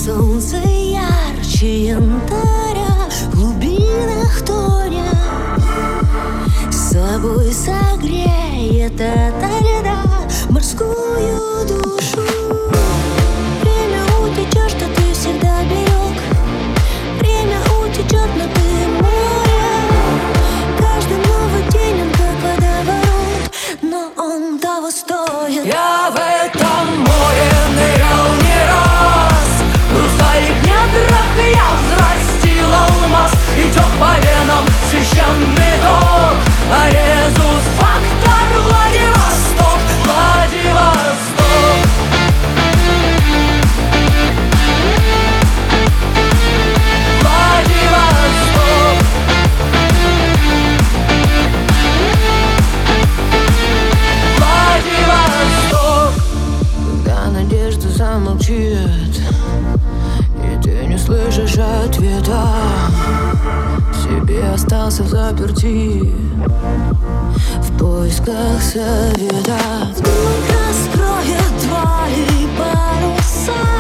Солнце ярче янтаря, в глубинах тоня с собой согреет ото льда морскую душу. Время утечет, что ты всегда берег. Время утечет, но ты море. Каждый новый день он как водоворот, но он того стоит. Я в этом море нырял не раз. В своих недрах я взрастил алмаз. Идет по венам священный ток. Резус фактор Владивосток, Владивосток. Владивосток. Владивосток. Когда надежда замолчит и ты не слышишь ответа, себе остался взаперти в поисках совета. Вдруг раскроет твои паруса.